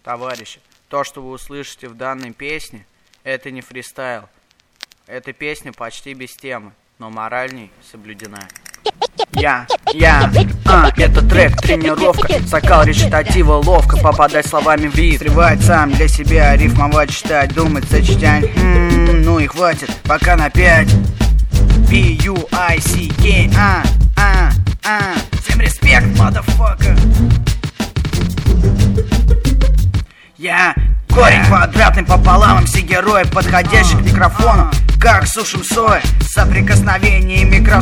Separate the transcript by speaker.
Speaker 1: Товарищи, то, что вы услышите в данной песне, это не фристайл. Эта песня почти без темы, но мораль в ней соблюдена. Это трек, тренировка. Сокал речитатива ловко, попадать словами в риф. Срывать сам для себя, рифмовать, читать, думать, сочетать. Ну и хватит, пока на 5. B-U-I-C-K. Всем респект, motherfucker. Корень квадратный пополам, все герои, подходящих к микрофону, как сушим сои, соприкосновение микрофона.